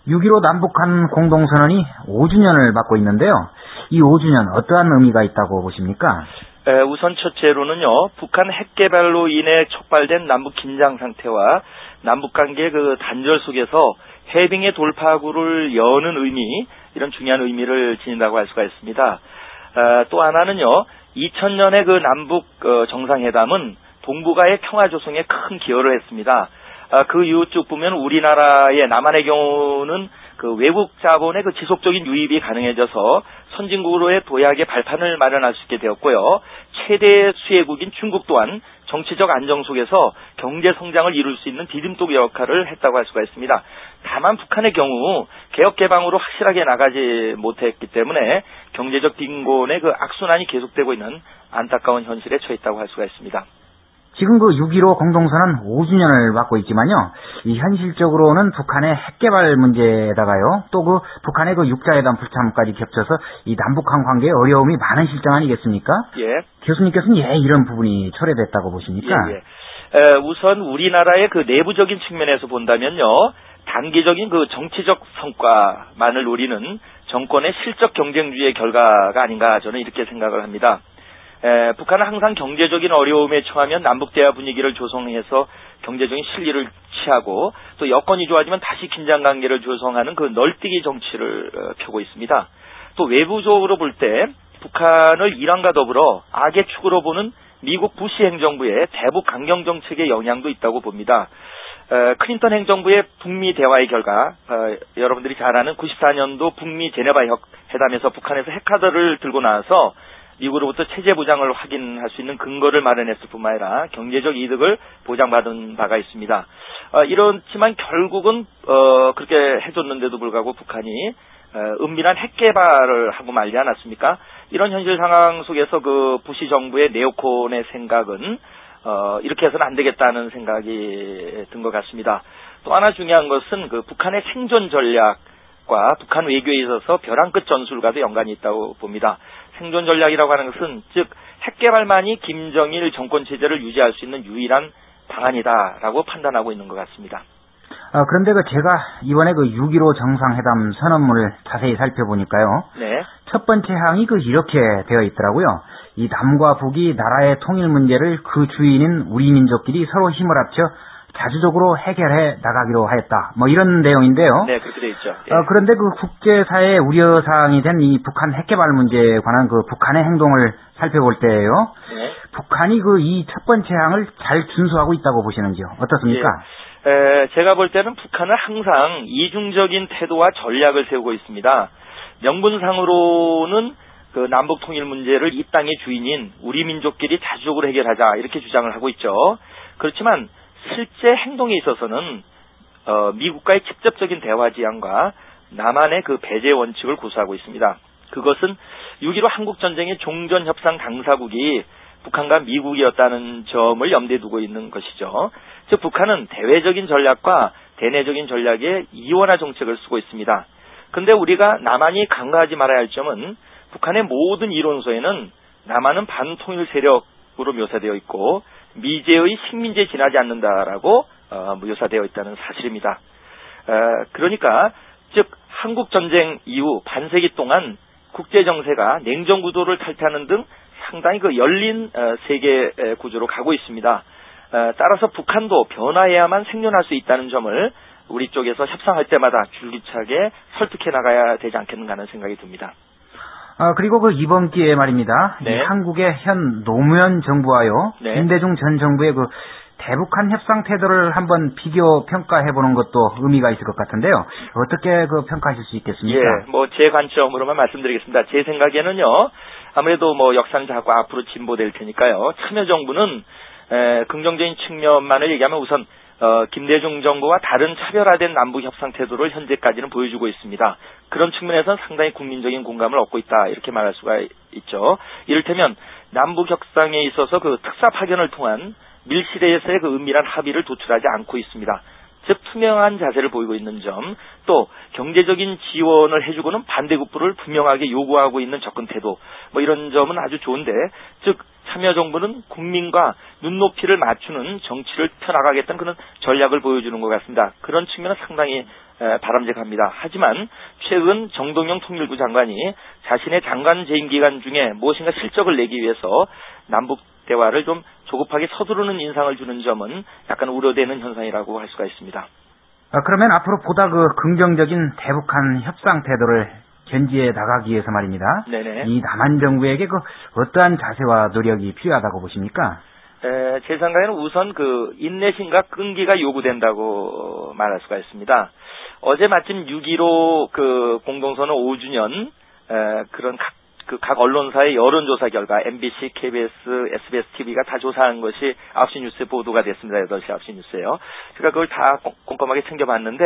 6.15 남북한 공동선언이 5주년을 맞고 있는데요. 이 5주년 어떠한 의미가 있다고 보십니까? 우선 첫째로는요, 북한 핵 개발로 인해 촉발된 남북 긴장 상태와 남북 관계 그 단절 속에서 해빙의 돌파구를 여는 의미, 이런 중요한 의미를 지닌다고 할 수가 있습니다. 또 하나는요, 2000년의 그 남북 정상회담은 동북아의 평화 조성에 큰 기여를 했습니다. 그 이후 쭉 보면 우리나라의 남한의 경우는 그 외국 자본의 그 지속적인 유입이 가능해져서 선진국으로의 도약의 발판을 마련할 수 있게 되었고요. 최대 수혜국인 중국 또한 정치적 안정 속에서 경제 성장을 이룰 수 있는 디딤돌 역할을 했다고 할 수가 있습니다. 다만 북한의 경우 개혁 개방으로 확실하게 나가지 못했기 때문에 경제적 빈곤의 그 악순환이 계속되고 있는 안타까운 현실에 처했다고 할 수가 있습니다. 지금 그 6.15 공동선언 5주년을 맞고 있지만요. 이 현실적으로는 북한의 핵 개발 문제에다가요. 또 그 북한의 그 육자회담 불참까지 겹쳐서 이 남북한 관계에 어려움이 많은 실정 아니겠습니까? 예. 교수님께서는 이런 부분이 초래됐다고 보십니까? 예. 우선 우리나라의 그 내부적인 측면에서 본다면요. 단기적인 그 정치적 성과만을 노리는 정권의 실적 경쟁주의의 결과가 아닌가 저는 이렇게 생각을 합니다. 북한은 항상 경제적인 어려움에 처하면 남북대화 분위기를 조성해서 경제적인 실리를 취하고 또 여건이 좋아지면 다시 긴장관계를 조성하는 그 널뛰기 정치를 펴고 있습니다. 또 외부적으로 볼 때 북한을 이란과 더불어 악의 축으로 보는 미국 부시 행정부의 대북 강경 정책의 영향도 있다고 봅니다. 클린턴 행정부의 북미 대화의 결과 여러분들이 잘 아는 94년도 북미 제네바 회담에서 북한에서 핵카드를 들고 나와서 미국으로부터 체제 보장을 확인할 수 있는 근거를 마련했을 뿐만 아니라 경제적 이득을 보장받은 바가 있습니다. 이렇지만 결국은 그렇게 해줬는데도 불구하고 북한이 은밀한 핵 개발을 하고 말지 않았습니까? 이런 현실 상황 속에서 그 부시 정부의 네오콘의 생각은 이렇게 해서는 안 되겠다는 생각이 든 것 같습니다. 또 하나 중요한 것은 그 북한의 생존 전략과 북한 외교에 있어서 벼랑 끝 전술과도 연관이 있다고 봅니다. 생존 전략이라고 하는 것은 즉 핵 개발만이 김정일 정권 체제를 유지할 수 있는 유일한 방안이다라고 판단하고 있는 것 같습니다. 그런데 제가 이번에 6.15 정상회담 선언문을 자세히 살펴보니까요. 네. 첫 번째 항이 이렇게 되어 있더라고요. 이 남과 북이 나라의 통일 문제를 그 주인인 우리 민족끼리 서로 힘을 합쳐 자주적으로 해결해 나가기로 하였다. 이런 내용인데요. 네, 그렇게 되어 있죠. 예. 그런데 국제사회의 우려사항이 된 이 북한 핵 개발 문제에 관한 북한의 행동을 살펴볼 때요. 네. 북한이 이 첫 번째 항을 잘 준수하고 있다고 보시는지요? 어떻습니까? 제가 볼 때는 북한은 항상 이중적인 태도와 전략을 세우고 있습니다. 명분상으로는 그 남북 통일 문제를 이 땅의 주인인 우리 민족끼리 자주적으로 해결하자 이렇게 주장을 하고 있죠. 그렇지만 실제 행동에 있어서는 미국과의 직접적인 대화 지향과 남한의 그 배제 원칙을 고수하고 있습니다. 그것은 6.15 한국전쟁의 종전협상 당사국이 북한과 미국이었다는 점을 염두에 두고 있는 것이죠. 즉 북한은 대외적인 전략과 대내적인 전략에 이원화 정책을 쓰고 있습니다. 그런데 우리가 남한이 간과하지 말아야 할 점은 북한의 모든 이론서에는 남한은 반통일 세력으로 묘사되어 있고 미제의 식민지에 지나지 않는다라고 묘사되어 있다는 사실입니다. 그러니까 즉 한국전쟁 이후 반세기 동안 국제정세가 냉전 구도를 탈퇴하는 등 상당히 열린 세계 구조로 가고 있습니다. 따라서 북한도 변화해야만 생존할 수 있다는 점을 우리 쪽에서 협상할 때마다 줄기차게 설득해 나가야 되지 않겠는가 하는 생각이 듭니다. 그리고 이번 기회에 말입니다. 네. 이 한국의 현 노무현 정부와요. 네. 김대중 전 정부의 대북한 협상 태도를 한번 비교 평가해보는 것도 의미가 있을 것 같은데요. 어떻게 평가하실 수 있겠습니까? 예, 제 관점으로만 말씀드리겠습니다. 제 생각에는요, 아무래도 역사는 자꾸 앞으로 진보될 테니까요. 참여정부는 긍정적인 측면만을 얘기하면 우선 김대중 정부와 다른 차별화된 남북 협상 태도를 현재까지는 보여주고 있습니다. 그런 측면에서는 상당히 국민적인 공감을 얻고 있다 이렇게 말할 수가 있죠. 이를테면 남북 협상에 있어서 특사 파견을 통한 밀실에서의 은밀한 합의를 도출하지 않고 있습니다. 즉 투명한 자세를 보이고 있는 점, 또 경제적인 지원을 해주고는 반대급부를 분명하게 요구하고 있는 접근 태도, 이런 점은 아주 좋은데, 즉 참여정부는 국민과 눈높이를 맞추는 정치를 펴나가겠다는 그런 전략을 보여주는 것 같습니다. 그런 측면은 상당히 바람직합니다. 하지만 최근 정동영 통일부 장관이 자신의 장관 재임 기간 중에 무엇인가 실적을 내기 위해서 남북 대화를 좀 조급하게 서두르는 인상을 주는 점은 약간 우려되는 현상이라고 할 수가 있습니다. 그러면 앞으로 보다 긍정적인 대북한 협상 태도를 견지해 나가기 위해서 말입니다. 네네. 이 남한 정부에게 어떠한 자세와 노력이 필요하다고 보십니까? 제 생각에는 우선 인내심과 끈기가 요구된다고 말할 수가 있습니다. 어제 마침 6.15 공동선언 5주년 그런 각 언론사의 여론조사 결과 MBC, KBS, SBS TV가 다 조사한 것이 9시 뉴스에 보도가 됐습니다. 8시 9시 뉴스에요. 제가 그걸 다 꼼꼼하게 챙겨봤는데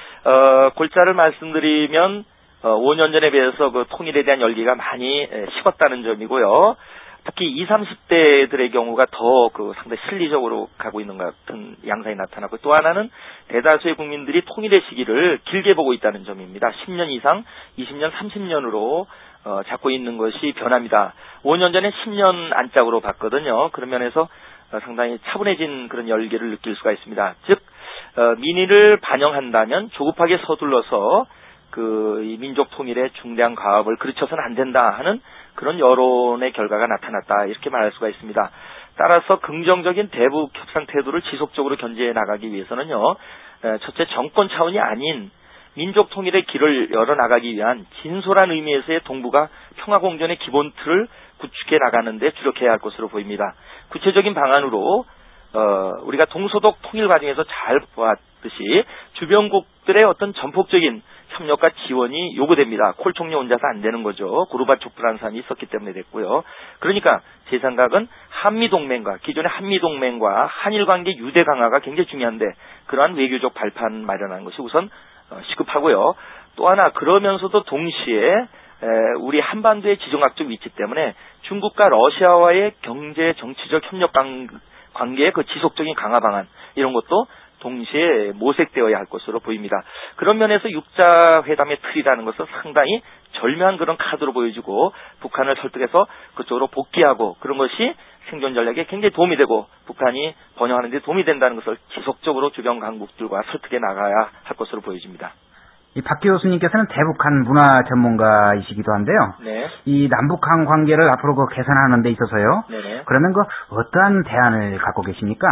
골자를 말씀드리면 5년 전에 비해서 통일에 대한 열기가 많이 식었다는 점이고요. 특히 20, 30대들의 경우가 더 상당히 실리적으로 가고 있는 것 같은 양상이 나타나고, 또 하나는 대다수의 국민들이 통일의 시기를 길게 보고 있다는 점입니다. 10년 이상, 20년, 30년으로 잡고 있는 것이 변합니다. 5년 전에 10년 안짝으로 봤거든요. 그런 면에서 상당히 차분해진 그런 열기를 느낄 수가 있습니다. 즉 민의를 반영한다면 조급하게 서둘러서 이 민족 통일의 중대한 과업을 그르쳐서는 안 된다 하는 그런 여론의 결과가 나타났다, 이렇게 말할 수가 있습니다. 따라서 긍정적인 대북 협상 태도를 지속적으로 견지해 나가기 위해서는요, 첫째 정권 차원이 아닌 민족 통일의 길을 열어나가기 위한 진솔한 의미에서의 동북아 평화공존의 기본 틀을 구축해 나가는 데 주력해야 할 것으로 보입니다. 구체적인 방안으로 우리가 동서독 통일 과정에서 잘 보았듯이 주변국들의 어떤 전폭적인 협력과 지원이 요구됩니다. 콜 총리 혼자서 안 되는 거죠. 고르바초프라는 사람이 있었기 때문에 됐고요. 그러니까 제 생각은 한미동맹과, 기존의 한미동맹과 한일관계 유대 강화가 굉장히 중요한데, 그러한 외교적 발판 마련하는 것이 우선 시급하고요. 또 하나, 그러면서도 동시에 우리 한반도의 지정학적 위치 때문에 중국과 러시아와의 경제 정치적 협력 관계의 지속적인 강화 방안, 이런 것도 동시에 모색되어야 할 것으로 보입니다. 그런 면에서 육자회담의 틀이라는 것은 상당히 절묘한 그런 카드로 보여주고, 북한을 설득해서 그쪽으로 복귀하고, 그런 것이 생존 전략에 굉장히 도움이 되고 북한이 번영하는 데 도움이 된다는 것을 지속적으로 주변 강국들과 설득해 나가야 할 것으로 보여집니다. 이 박 교수님께서는 대북한 문화 전문가이시기도 한데요. 네. 이 남북한 관계를 앞으로 개선하는 데 있어서요. 네네. 그러면 어떠한 대안을 갖고 계십니까?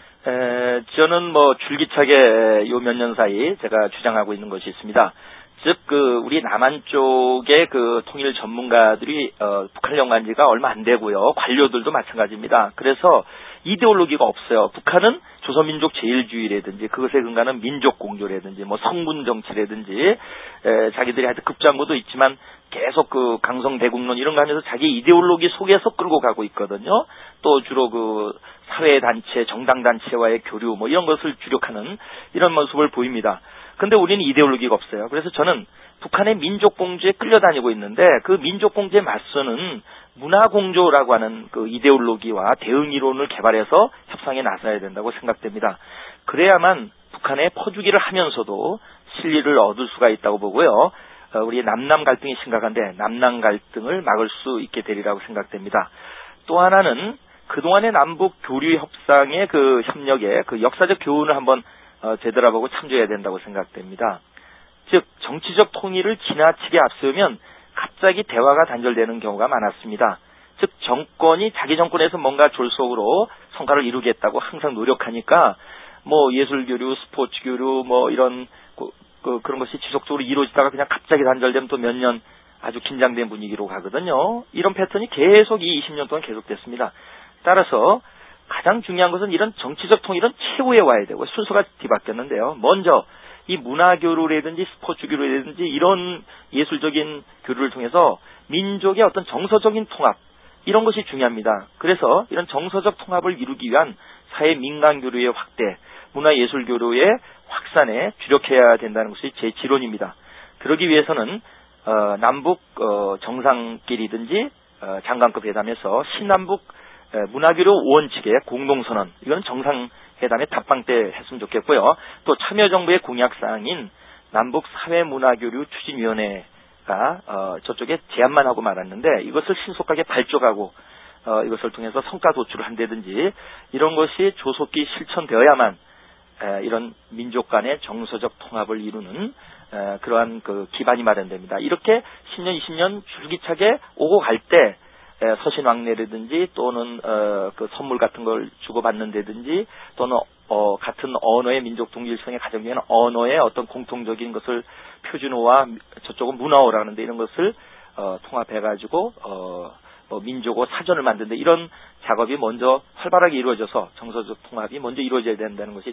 저는 줄기차게 요 몇 년 사이 제가 주장하고 있는 것이 있습니다. 즉, 우리 남한 쪽의 통일 전문가들이, 북한 연구한 지가 얼마 안 되고요. 관료들도 마찬가지입니다. 그래서 이데올로기가 없어요. 북한은 조선민족 제일주의라든지, 그것에 근간한 민족공조라든지, 성분 정치라든지, 자기들이 하여튼 급장구도 있지만 계속 강성대국론 이런 거 하면서 자기 이데올로기 속에서 끌고 가고 있거든요. 또 주로 사회단체, 정당단체와의 교류, 이런 것을 주력하는 이런 모습을 보입니다. 근데 우리는 이데올로기가 없어요. 그래서 저는 북한의 민족공주에 끌려다니고 있는데, 그 민족공주에 맞서는 문화공조라고 하는 이데올로기와 대응이론을 개발해서 협상에 나서야 된다고 생각됩니다. 그래야만 북한의 퍼주기를 하면서도 실리를 얻을 수가 있다고 보고요. 우리 남남 갈등이 심각한데 남남 갈등을 막을 수 있게 되리라고 생각됩니다. 또 하나는 그동안의 남북 교류 협상의 협력의 역사적 교훈을 한번 되돌아보고 참조해야 된다고 생각됩니다. 즉, 정치적 통일을 지나치게 앞세우면 갑자기 대화가 단절되는 경우가 많았습니다. 즉, 정권이 자기 정권에서 뭔가 졸속으로 성과를 이루겠다고 항상 노력하니까 예술교류, 스포츠교류 이런 그런 것이 지속적으로 이루어지다가 그냥 갑자기 단절되면 또 몇 년 아주 긴장된 분위기로 가거든요. 이런 패턴이 계속 이 20년 동안 계속됐습니다. 따라서 가장 중요한 것은 이런 정치적 통일은 최후에 와야 되고, 순서가 뒤바뀌었는데요. 먼저 이 문화교류라든지 스포츠교류라든지 이런 예술적인 교류를 통해서 민족의 어떤 정서적인 통합, 이런 것이 중요합니다. 그래서 이런 정서적 통합을 이루기 위한 사회 민간교류의 확대, 문화예술교류의 확산에 주력해야 된다는 것이 제 지론입니다. 그러기 위해서는 남북 정상끼리든지 장관급 회담에서 신남북 문화교류 원칙의 공동선언, 이건 정상회담의 답방 때 했으면 좋겠고요. 또 참여정부의 공약사항인 남북사회문화교류 추진위원회가 저쪽에 제안만 하고 말았는데, 이것을 신속하게 발족하고 이것을 통해서 성과 도출을 한다든지, 이런 것이 조속히 실천되어야만 이런 민족 간의 정서적 통합을 이루는 그러한 그 기반이 마련됩니다. 이렇게 10년, 20년 줄기차게 오고 갈 때 서신왕래라든지 또는 그 선물 같은 걸 주고받는다든지 또는 같은 언어의 민족 동질성의 가장 중요한 언어의 어떤 공통적인 것을 표준어와 저쪽은 문화어라 하는데 이런 것을 통합해가지고 뭐 민족어 사전을 만드는데 이런 작업이 먼저 활발하게 이루어져서 정서적 통합이 먼저 이루어져야 된다는 것이